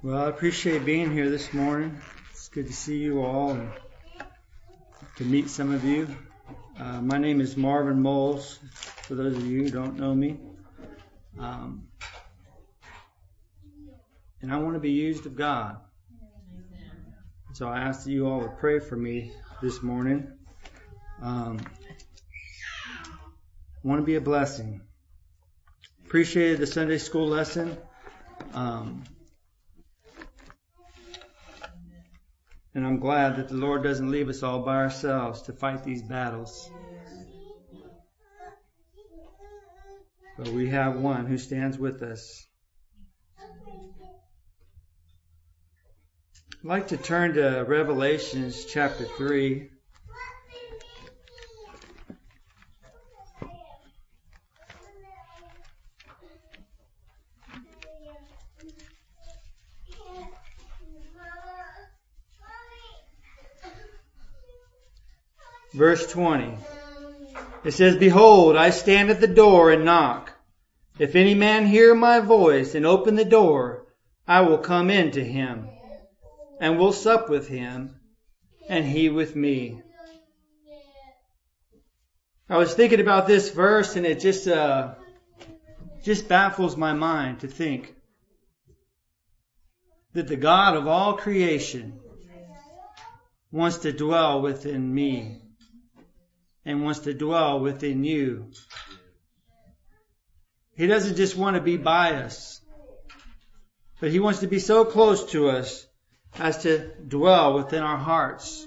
Well, I appreciate being here this morning. It's good to see you all and to meet some of you. My name is Marvin Moles, for those of you who don't know me. And I want to be used of God. So I ask that you all would pray for me this morning. I want to be a blessing. Appreciated the Sunday school lesson. And I'm glad that the Lord doesn't leave us all by ourselves to fight these battles. But we have one who stands with us. I'd like to turn to Revelations chapter 3. Verse 20. It says, "Behold, I stand at the door and knock. If any man hear my voice and open the door, I will come in to him, and will sup with him, and he with me." I was thinking about this verse, and it just baffles my mind to think that the God of all creation wants to dwell within me and wants to dwell within you. He doesn't just want to be by us, but He wants to be so close to us as to dwell within our hearts.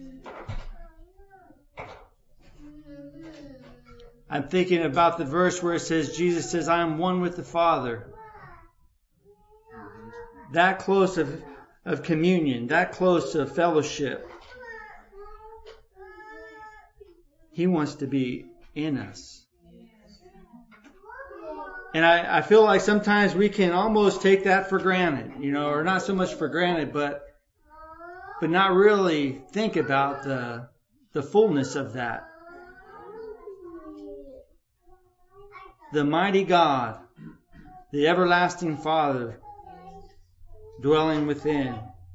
I'm thinking about the verse where it says, Jesus says, "I am one with the Father." That close of communion, that close of fellowship. He wants to be in us. And I feel like sometimes we can almost take that for granted, or not so much for granted, but not really think about the fullness of that. The mighty God, the everlasting Father, dwelling within.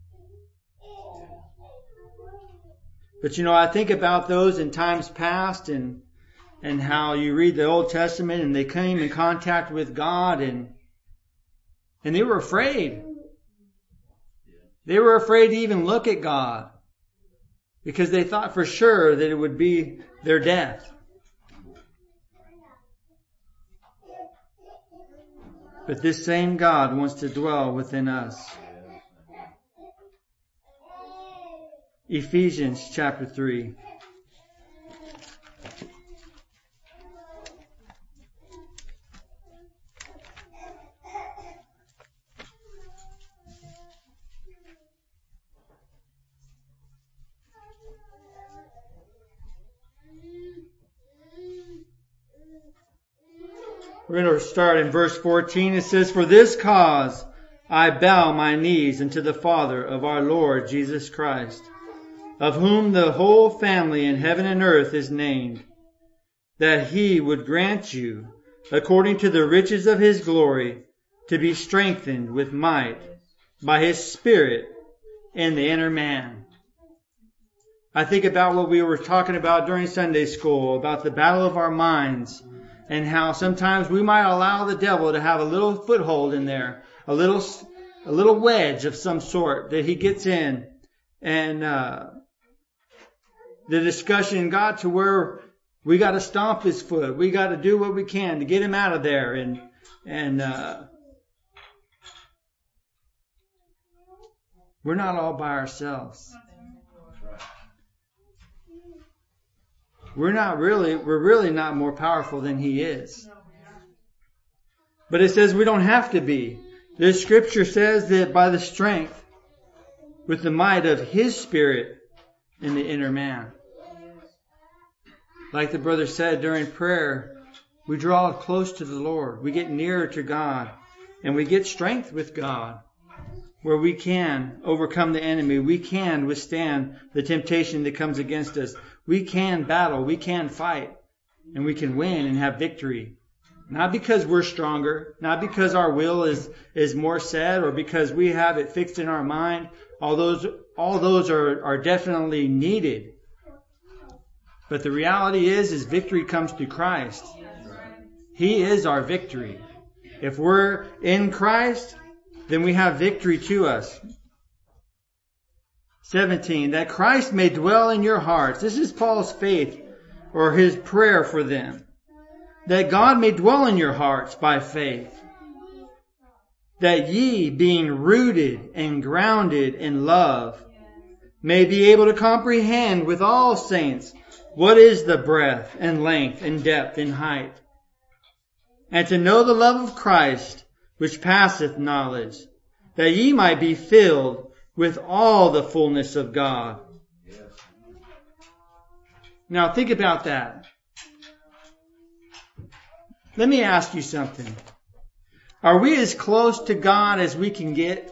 But I think about those in times past and how you read the Old Testament and they came in contact with God and they were afraid. They were afraid to even look at God because they thought for sure that it would be their death. But this same God wants to dwell within us. Ephesians chapter 3. We're going to start in verse 14. It says, "For this cause I bow my knees unto the Father of our Lord Jesus Christ, of whom the whole family in heaven and earth is named, that He would grant you, according to the riches of His glory, to be strengthened with might by His Spirit in the inner man." I think about what we were talking about during Sunday school, about the battle of our minds, and how sometimes we might allow the devil to have a little foothold in there, a little wedge of some sort that he gets in, and the discussion got to where we got to stomp his foot. We got to do what we can to get him out of there. And we're not all by ourselves. We're really not more powerful than he is. But it says we don't have to be. The scripture says that by the strength, with the might of His Spirit in the inner man. Like the brother said during prayer, we draw close to the Lord. We get nearer to God. And we get strength with God, where we can overcome the enemy. We can withstand the temptation that comes against us. We can battle. We can fight. And we can win and have victory. Not because we're stronger, not because our will is more set, or because we have it fixed in our mind. All those are definitely needed. But the reality is victory comes through Christ. He is our victory. If we're in Christ, then we have victory to us. 17, that Christ may dwell in your hearts. This is Paul's faith, or his prayer for them. That God may dwell in your hearts by faith. That ye, being rooted and grounded in love, may be able to comprehend with all saints what is the breadth and length and depth and height. And to know the love of Christ, which passeth knowledge, that ye might be filled with all the fullness of God. Now think about that. Let me ask you something. Are we as close to God as we can get?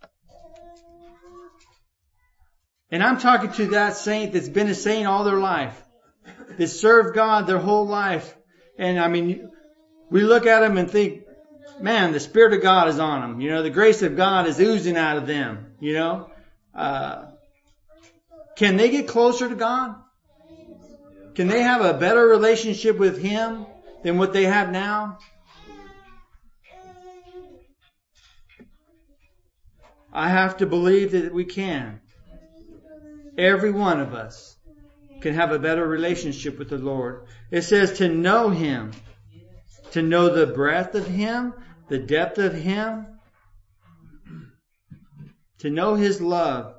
And I'm talking to that saint that's been a saint all their life, that served God their whole life. And I mean, we look at them and think, man, the Spirit of God is on them. You know, the grace of God is oozing out of them. You know, can they get closer to God? Can they have a better relationship with Him than what they have now? I have to believe that we can. Every one of us can have a better relationship with the Lord. It says to know Him, to know the breadth of Him, the depth of Him, to know His love.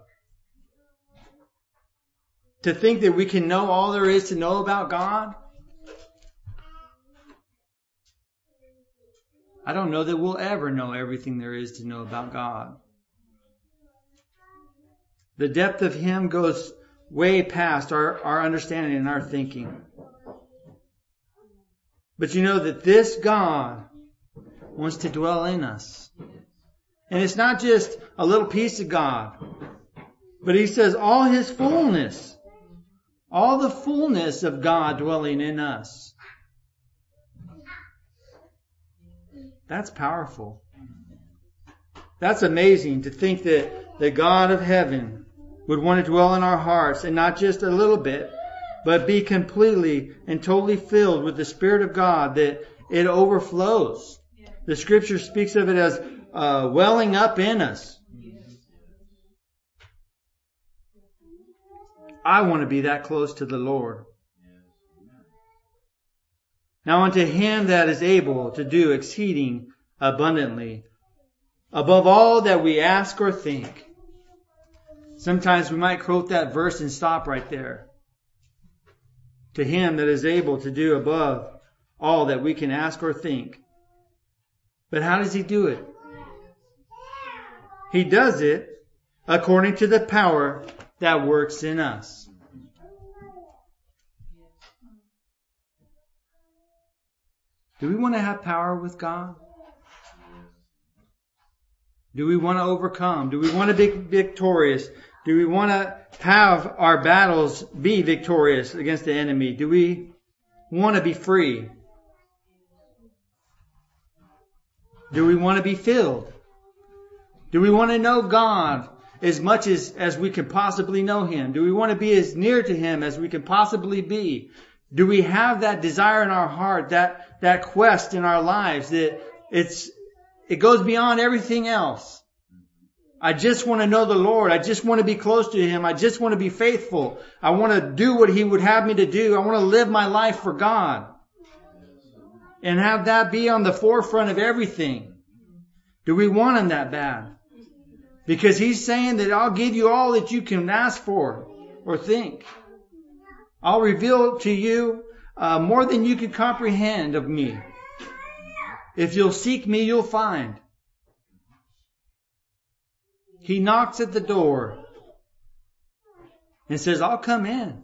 To think that we can know all there is to know about God. I don't know that we'll ever know everything there is to know about God. The depth of Him goes way past our understanding and our thinking. But you know that this God wants to dwell in us. And it's not just a little piece of God. But He says all His fullness. All the fullness of God dwelling in us. That's powerful. That's amazing to think that the God of heaven would want to dwell in our hearts, and not just a little bit, but be completely and totally filled with the Spirit of God, that it overflows. The Scripture speaks of it as welling up in us. I want to be that close to the Lord. Now unto Him that is able to do exceeding abundantly, above all that we ask or think. Sometimes we might quote that verse and stop right there. To Him that is able to do above all that we can ask or think. But how does He do it? He does it according to the power that works in us. Do we want to have power with God? Do we want to overcome? Do we want to be victorious? Do we want to have our battles be victorious against the enemy? Do we want to be free? Do we want to be filled? Do we want to know God as much as we can possibly know Him? Do we want to be as near to Him as we can possibly be? Do we have that desire in our heart, that quest in our lives that it goes beyond everything else? I just want to know the Lord. I just want to be close to Him. I just want to be faithful. I want to do what He would have me to do. I want to live my life for God. And have that be on the forefront of everything. Do we want Him that bad? Because He's saying that I'll give you all that you can ask for or think. I'll reveal to you more than you can comprehend of me. If you'll seek me, you'll find. He knocks at the door and says, I'll come in.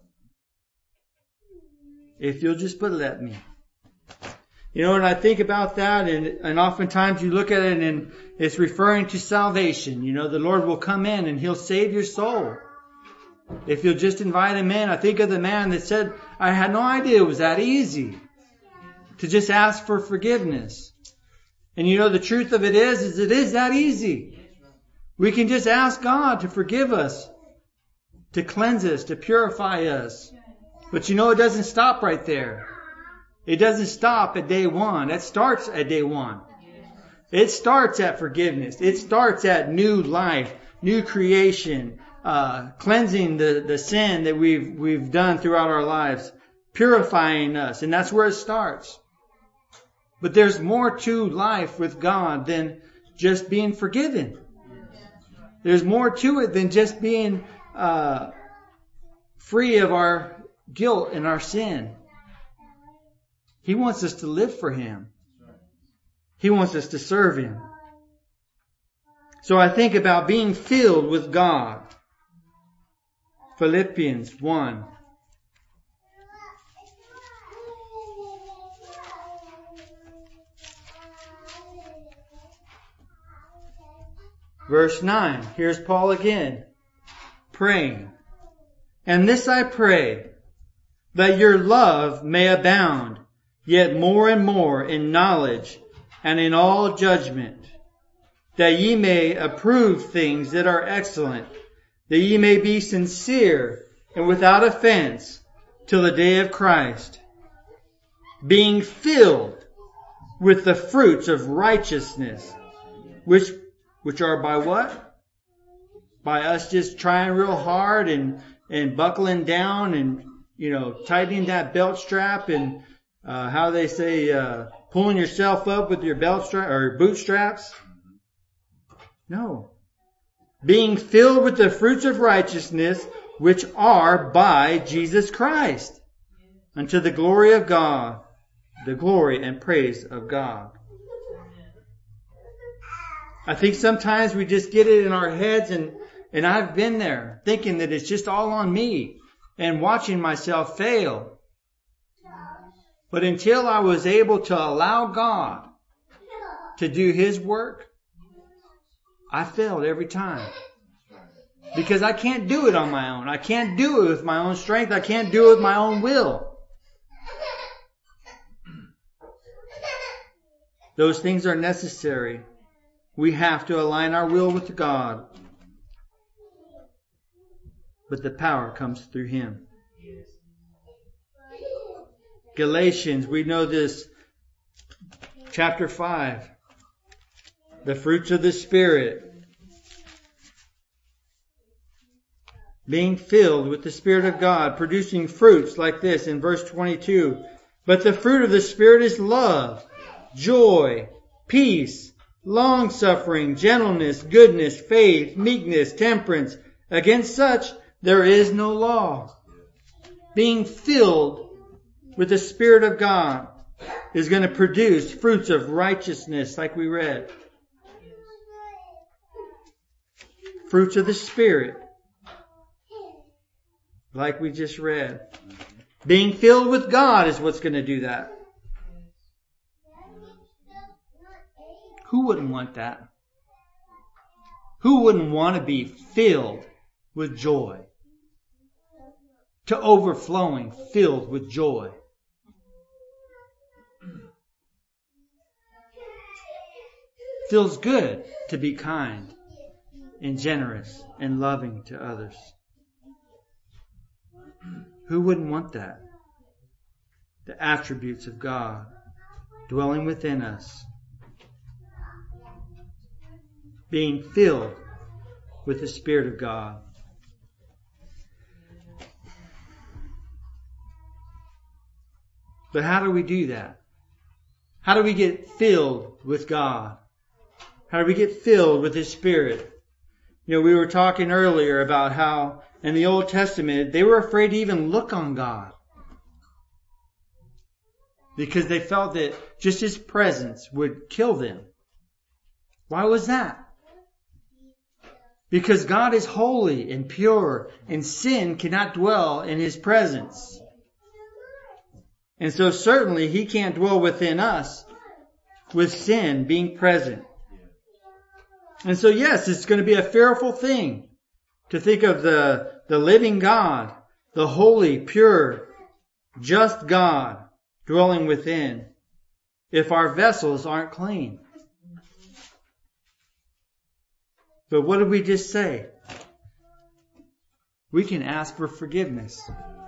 If you'll just let me. You know, and I think about that, and oftentimes you look at it and it's referring to salvation. You know, the Lord will come in and He'll save your soul. If you'll just invite Him in. I think of the man that said, I had no idea it was that easy. to just ask for forgiveness. And you know, the truth of it is it is that easy. We can just ask God to forgive us, to cleanse us, to purify us. But you know, it doesn't stop right there. It doesn't stop at day one. That starts at day one. It starts at forgiveness. It starts at new life, new creation, cleansing the sin that we've done throughout our lives, purifying us. And that's where it starts. But there's more to life with God than just being forgiven. There's more to it than just being free of our guilt and our sin. He wants us to live for Him. He wants us to serve Him. So I think about being filled with God. Philippians 1. Verse 9. Here's Paul again, praying. And this I pray, that your love may abound, yet more and more in knowledge and in all judgment, that ye may approve things that are excellent, that ye may be sincere and without offense till the day of Christ, being filled with the fruits of righteousness, which are by what? By us just trying real hard and buckling down and, tightening that belt strap and, how they say, pulling yourself up with your belt strap or bootstraps. No. Being filled with the fruits of righteousness, which are by Jesus Christ, unto the glory of God, the glory and praise of God. I think sometimes we just get it in our heads, and I've been there thinking that it's just all on me and watching myself fail. But until I was able to allow God to do His work, I failed every time. Because I can't do it on my own. I can't do it with my own strength. I can't do it with my own will. Those things are necessary. We have to align our will with God. But the power comes through Him. Galatians, we know this, chapter 5. The fruits of the Spirit. Being filled with the Spirit of God, producing fruits like this in verse 22. But the fruit of the Spirit is love, joy, peace, long-suffering, gentleness, goodness, faith, meekness, temperance. Against such there is no law. Being filled with the Spirit of God is going to produce fruits of righteousness, like we read. Fruits of the Spirit, like we just read. Being filled with God is what's going to do that. Who wouldn't want that? Who wouldn't want to be filled with joy? To overflowing, filled with joy. Feels good to be kind and generous and loving to others. Who wouldn't want that? The attributes of God dwelling within us. Being filled with the Spirit of God. But how do we do that? How do we get filled with God? How do we get filled with His Spirit? We were talking earlier about how in the Old Testament they were afraid to even look on God. Because they felt that just His presence would kill them. Why was that? Because God is holy and pure, and sin cannot dwell in His presence. And so certainly He can't dwell within us with sin being present. And so yes, it's going to be a fearful thing to think of the living God, the holy, pure, just God dwelling within. if our vessels aren't clean. But what did we just say? We can ask for forgiveness.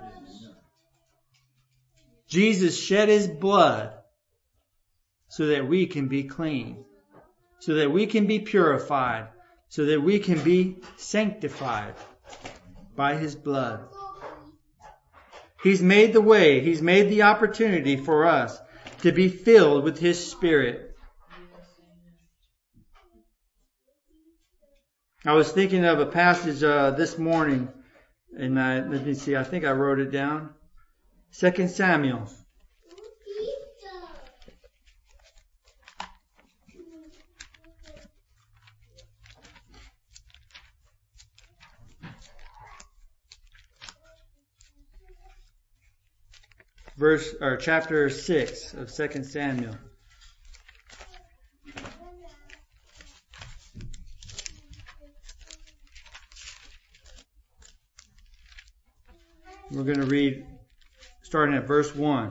Jesus shed His blood so that we can be clean, so that we can be purified, so that we can be sanctified by His blood. He's made the way. He's made the opportunity for us to be filled with His Spirit. I was thinking of a passage this morning, and let me see, I think I wrote it down. 2 Samuel. Chapter 6 of 2 Samuel. We're going to read starting at verse 1.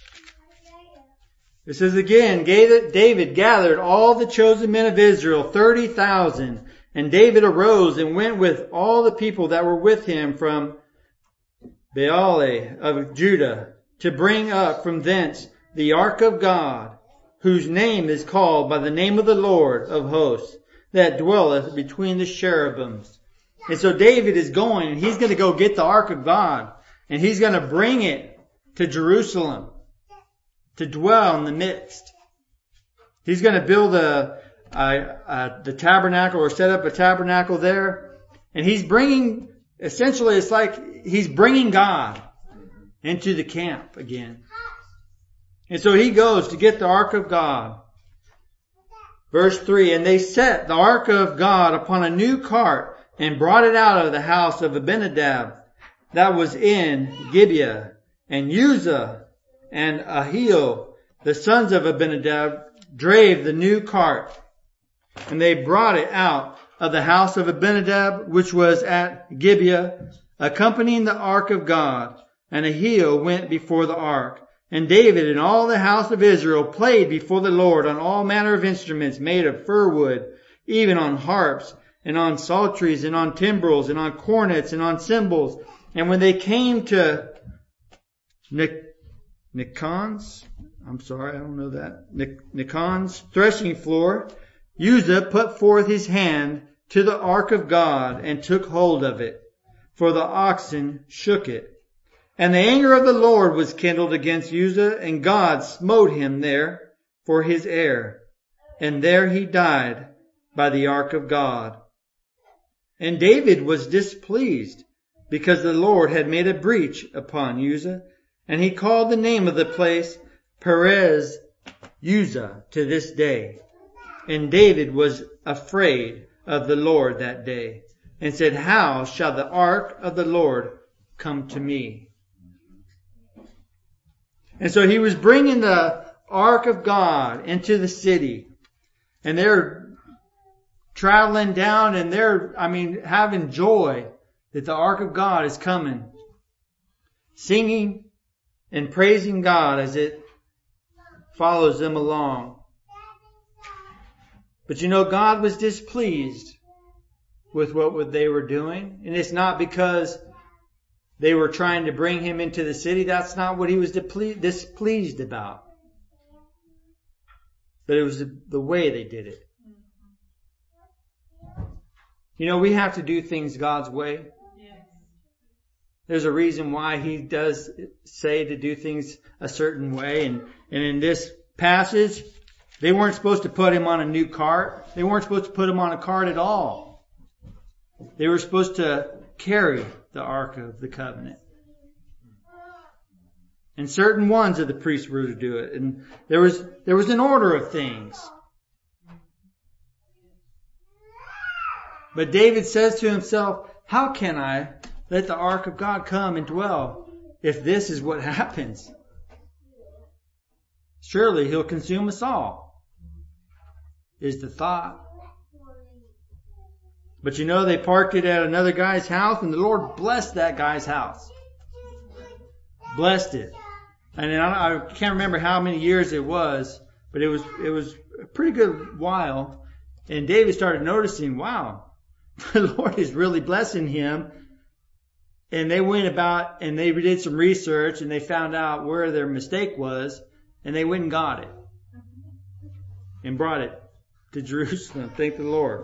It says, again, David gathered all the chosen men of Israel, 30,000. And David arose and went with all the people that were with him from Baalah of Judah, to bring up from thence the ark of God, whose name is called by the name of the Lord of hosts, that dwelleth between the cherubims. And so David is going, and he's going to go get the ark of God, and he's going to bring it to Jerusalem to dwell in the midst. He's going to build the tabernacle, or set up a tabernacle there, and he's bringing, essentially it's like he's bringing God into the camp again. And so he goes to get the ark of God. Verse 3, and they set the ark of God upon a new cart and brought it out of the house of Abinadab that was in Gibeah. And Uzzah and Ahio, the sons of Abinadab, drave the new cart. And they brought it out of the house of Abinadab, which was at Gibeah, accompanying the ark of God. And Ahio went before the ark. And David and all the house of Israel played before the Lord on all manner of instruments made of fir wood, even on harps, and on psalteries, and on timbrels, and on cornets, and on cymbals. And when they came to Nikon's threshing floor, Uzzah put forth his hand to the ark of God, and took hold of it, for the oxen shook it. And the anger of the Lord was kindled against Uzzah, and God smote him there for his error. And there he died by the ark of God. And David was displeased, because the Lord had made a breach upon Uzzah, and he called the name of the place Perez Uzzah to this day. And David was afraid of the Lord that day, and said, how shall the ark of the Lord come to me? And so he was bringing the ark of God into the city. And they're traveling down, and they're, having joy that the ark of God is coming. Singing and praising God as it follows them along. But God was displeased with what they were doing. And it's not because they were trying to bring him into the city. That's not what he was displeased about. But it was the way they did it. We have to do things God's way. There's a reason why he does say to do things a certain way. And in this passage, they weren't supposed to put him on a new cart. They weren't supposed to put him on a cart at all. They were supposed to carry the Ark of the Covenant. And certain ones of the priests were to do it. And there was an order of things. But David says to himself, how can I let the Ark of God come and dwell if this is what happens? Surely he'll consume us all, is the thought. But they parked it at another guy's house, and the Lord blessed that guy's house. Blessed it. And I can't remember how many years it was, But it was a pretty good while. And David started noticing, wow, the Lord is really blessing him. And they went about and they did some research and they found out where their mistake was. And they went and got it. And brought it to Jerusalem. Thank the Lord.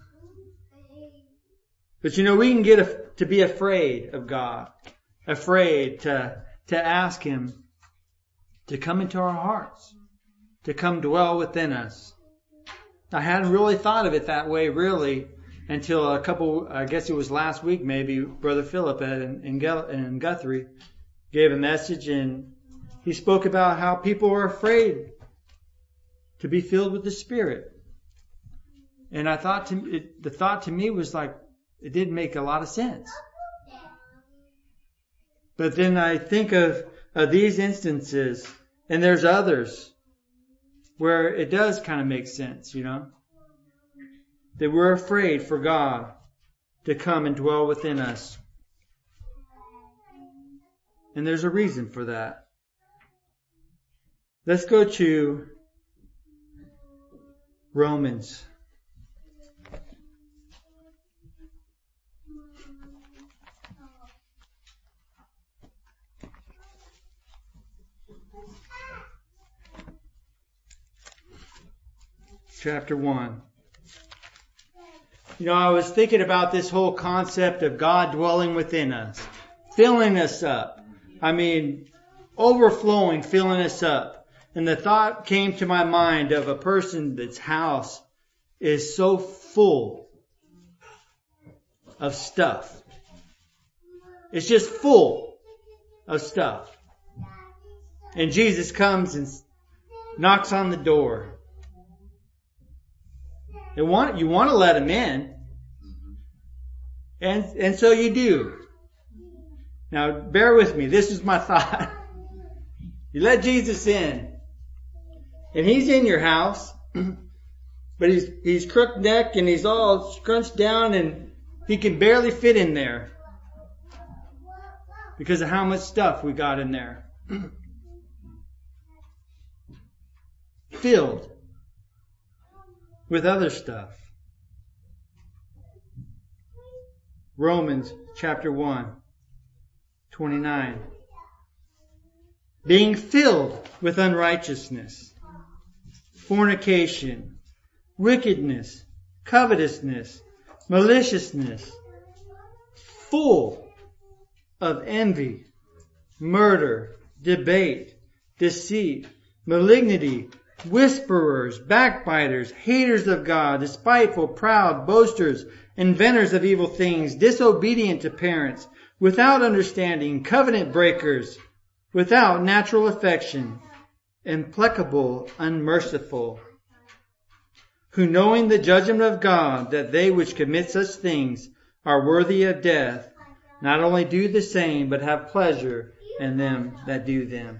But we can get to be afraid of God. Afraid to ask Him to come into our hearts. To come dwell within us. I hadn't really thought of it that way, really, until I guess it was last week maybe, Brother Philip in Guthrie gave a message and he spoke about how people are afraid to be filled with the Spirit. And I thought the thought to me was like, it didn't make a lot of sense. But then I think of these instances, and there's others, where it does kind of make sense, that we're afraid for God to come and dwell within us. And there's a reason for that. Let's go to Romans. Chapter 1. I was thinking about this whole concept of God dwelling within us, filling us up. Overflowing, filling us up. And the thought came to my mind of a person that's house is so full of stuff. It's just full of stuff. And Jesus comes and knocks on the door. You want to let Him in. And so you do. Now, bear with me. This is my thought. You let Jesus in. And He's in your house. But he's crook necked and he's all scrunched down and He can barely fit in there. Because of how much stuff we got in there. Filled with other stuff. Romans chapter 1, 29. Being filled with unrighteousness, fornication, wickedness, covetousness, maliciousness, full of envy, murder, debate, deceit, malignity, whisperers, backbiters, haters of God, despiteful, proud, boasters, inventors of evil things, disobedient to parents, without understanding, covenant breakers, without natural affection, implacable, unmerciful, who knowing the judgment of God, that they which commit such things are worthy of death, not only do the same, but have pleasure in them that do them.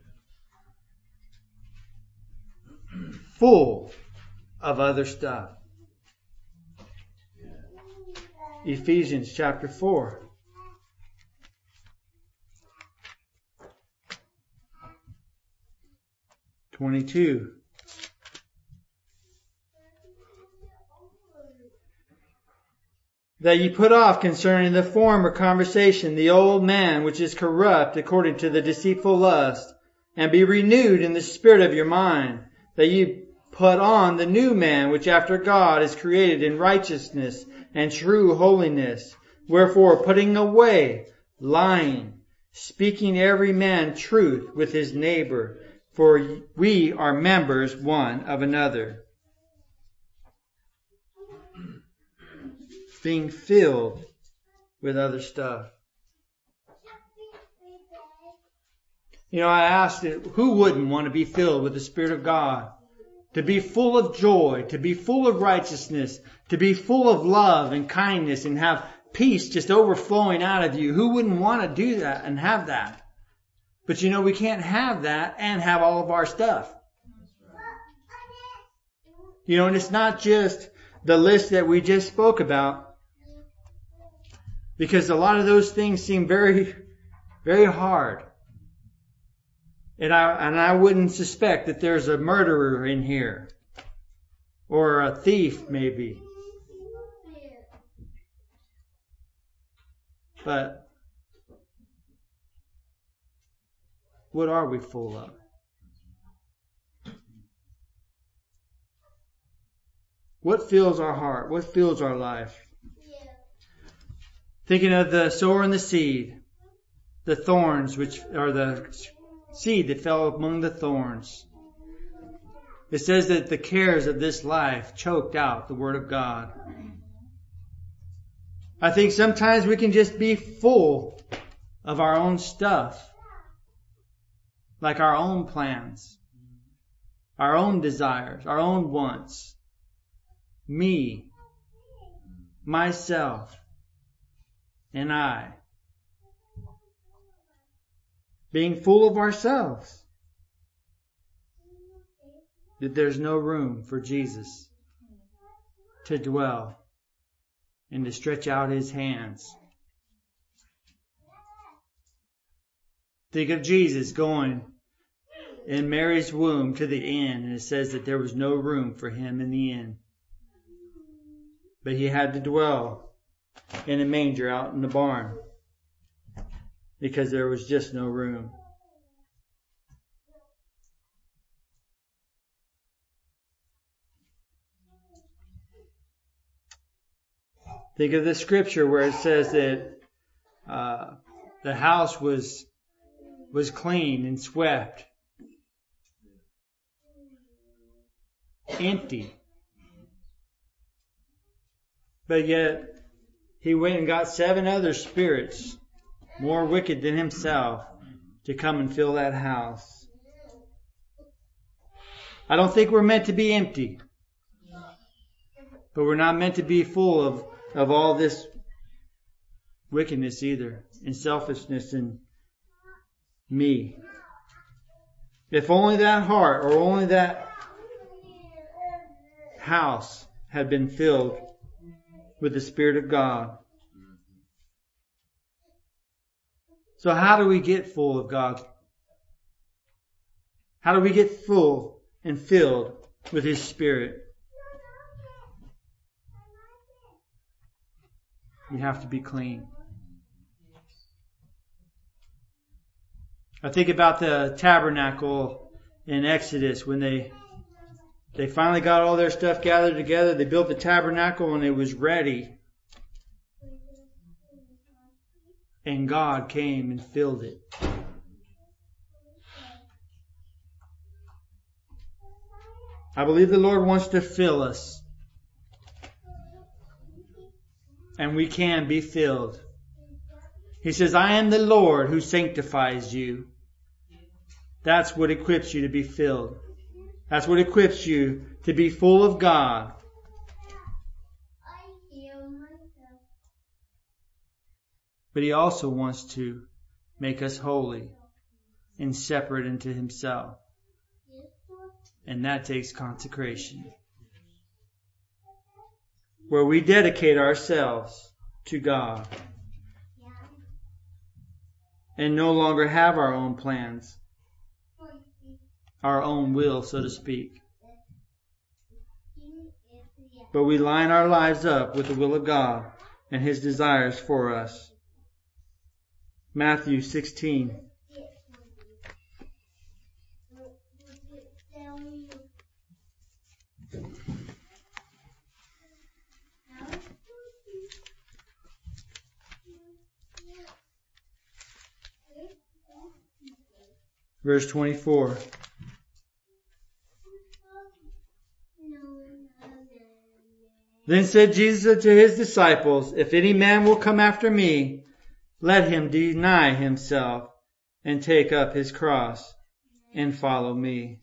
Full of other stuff. Ephesians chapter 4. (22). That ye put off concerning the former conversation the old man which is corrupt according to the deceitful lust, and be renewed in the spirit of your mind, that ye put on the new man which after God is created in righteousness and true holiness. Wherefore, putting away lying, speaking every man truth with his neighbor, for we are members one of another. Being filled with other stuff. I asked it, who wouldn't want to be filled with the Spirit of God? To be full of joy, to be full of righteousness, to be full of love and kindness and have peace just overflowing out of you. Who wouldn't want to do that and have that? But we can't have that and have all of our stuff. And it's not just the list that we just spoke about. Because a lot of those things seem very, very hard. And I wouldn't suspect that there's a murderer in here. Or a thief, maybe. But what are we full of? What fills our heart? What fills our life? Thinking of the sower and the seed. The thorns, which are the seed that fell among the thorns. It says that the cares of this life choked out the Word of God. I think sometimes we can just be full of our own stuff. Like our own plans. Our own desires. Our own wants. Me. Myself. And I. Being full of ourselves. That there's no room for Jesus to dwell and to stretch out His hands. Think of Jesus going in Mary's womb to the inn, and it says that there was no room for Him in the inn. But He had to dwell in a manger out in the barn because there was just no room. Think of the scripture where it says that the house was clean and swept, empty. But yet he went and got 7 other spirits more wicked than himself to come and fill that house. I don't think we're meant to be empty, but we're not meant to be full of all this wickedness either, and selfishness and me. If only that heart or only that house had been filled with the Spirit of God. So how do we get full of God? How do we get full and filled with His Spirit? We have to be clean. I think about the tabernacle in Exodus when they finally got all their stuff gathered together. They built the tabernacle and it was ready. And God came and filled it. I believe the Lord wants to fill us. And we can be filled. He says, I am the Lord who sanctifies you. That's what equips you to be filled. That's what equips you to be full of God. But He also wants to make us holy and separate unto Himself. And that takes consecration. Where we dedicate ourselves to God. And no longer have our own plans. Our own will, so to speak. But we line our lives up with the will of God and His desires for us. Matthew 16. Verse 24. Then said Jesus unto His disciples, If any man will come after me, let him deny himself and take up his cross and follow me.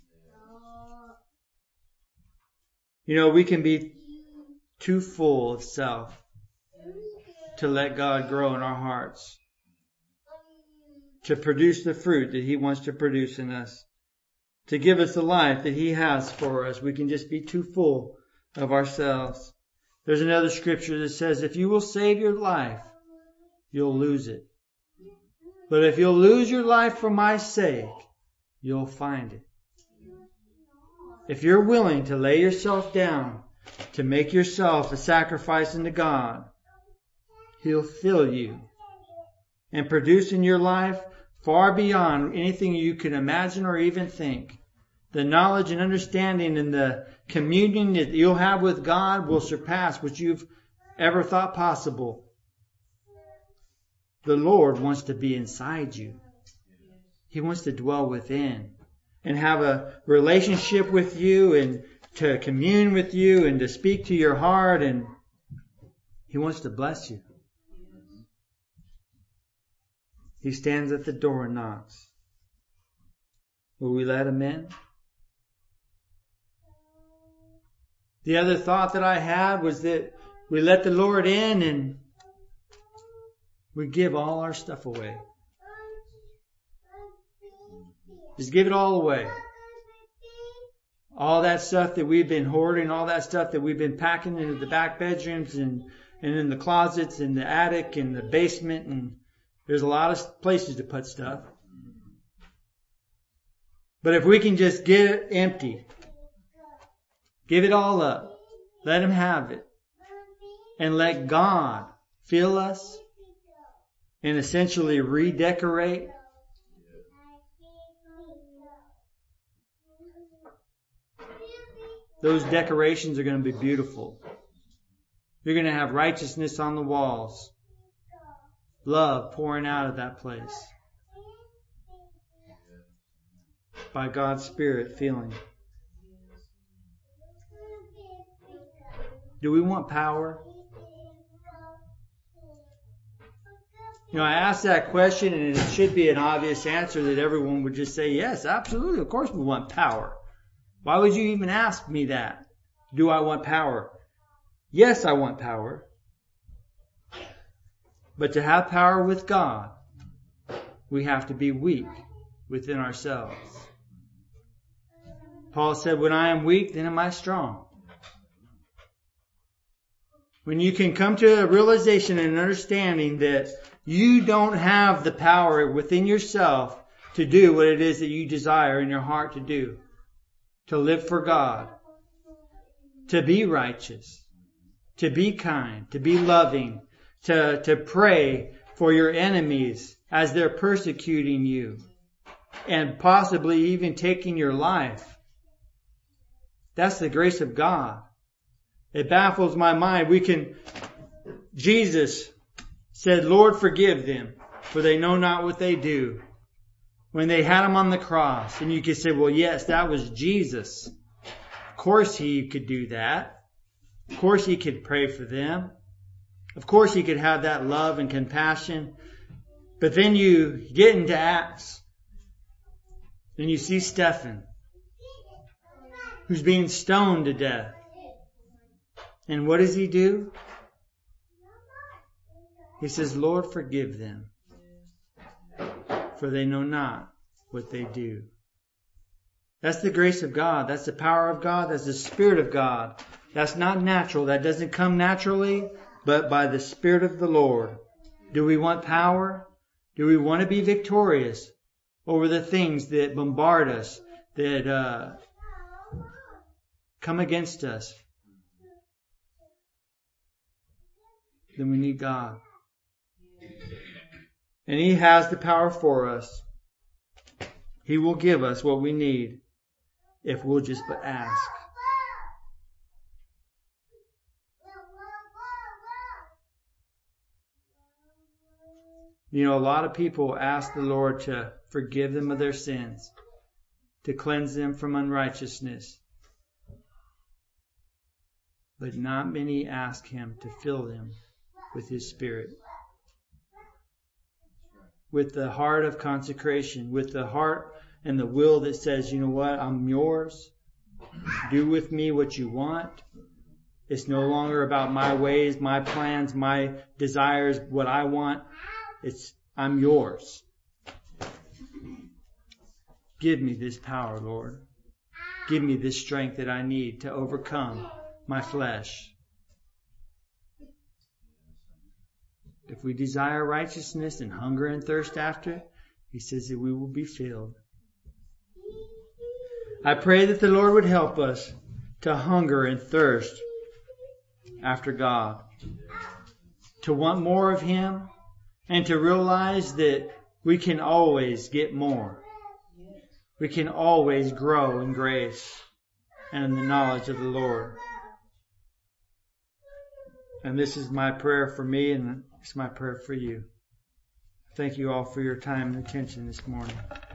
You know, we can be too full of self to let God grow in our hearts, to produce the fruit that He wants to produce in us, to give us the life that He has for us. We can just be too full of ourselves. There's another scripture that says, if you will save your life, you'll lose it. But if you'll lose your life for my sake, you'll find it. If you're willing to lay yourself down, to make yourself a sacrifice unto God, He'll fill you and produce in your life far beyond anything you can imagine or even think. The knowledge and understanding and the communion that you'll have with God will surpass what you've ever thought possible. The Lord wants to be inside you. He wants to dwell within and have a relationship with you and to commune with you and to speak to your heart, and He wants to bless you. He stands at the door and knocks. Will we let Him in? The other thought that I had was that we let the Lord in and we give all our stuff away. Just give it all away. All that stuff that we've been hoarding, all that stuff that we've been packing into the back bedrooms and in the closets and the attic and the basement, and there's a lot of places to put stuff. But if we can just get it empty, give it all up, let Him have it, and let God fill us and essentially redecorate, those decorations are going to be beautiful. You're going to have righteousness on the walls. Love pouring out of that place. By God's Spirit filling. Do we want power? You know, I asked that question, and it should be an obvious answer that everyone would just say, yes, absolutely, of course we want power. Why would you even ask me that? Do I want power? Yes, I want power. But to have power with God, we have to be weak within ourselves. Paul said, when I am weak, then am I strong. When you can come to a realization and an understanding that you don't have the power within yourself to do what it is that you desire in your heart to do. To live for God. To be righteous. To be kind. To be loving. To pray for your enemies as they're persecuting you. And possibly even taking your life. That's the grace of God. It baffles my mind. Jesus said, Lord, forgive them, for they know not what they do. When they had Him on the cross. And you could say, well, yes, that was Jesus. Of course He could do that. Of course He could pray for them. Of course He could have that love and compassion. But then you get into Acts. And you see Stephen, who's being stoned to death. And what does he do? He says, Lord, forgive them, for they know not what they do. That's the grace of God. That's the power of God. That's the Spirit of God. That's not natural. That doesn't come naturally, but by the Spirit of the Lord. Do we want power? Do we want to be victorious over the things that bombard us, that come against us? Then we need God. And He has the power for us. He will give us what we need if we'll just but ask. You know, a lot of people ask the Lord to forgive them of their sins, to cleanse them from unrighteousness. But not many ask Him to fill them with His Spirit. With the heart of consecration, with the heart and the will that says, you know what, I'm yours. Do with me what you want. It's no longer about my ways, my plans, my desires, what I want. It's, I'm yours. Give me this power, Lord. Give me this strength that I need to overcome my flesh. If we desire righteousness and hunger and thirst after it, He says that we will be filled. I pray that the Lord would help us to hunger and thirst after God, to want more of Him, and to realize that we can always get more. We can always grow in grace and in the knowledge of the Lord. And this is my prayer for me, and it's my prayer for you. Thank you all for your time and attention this morning.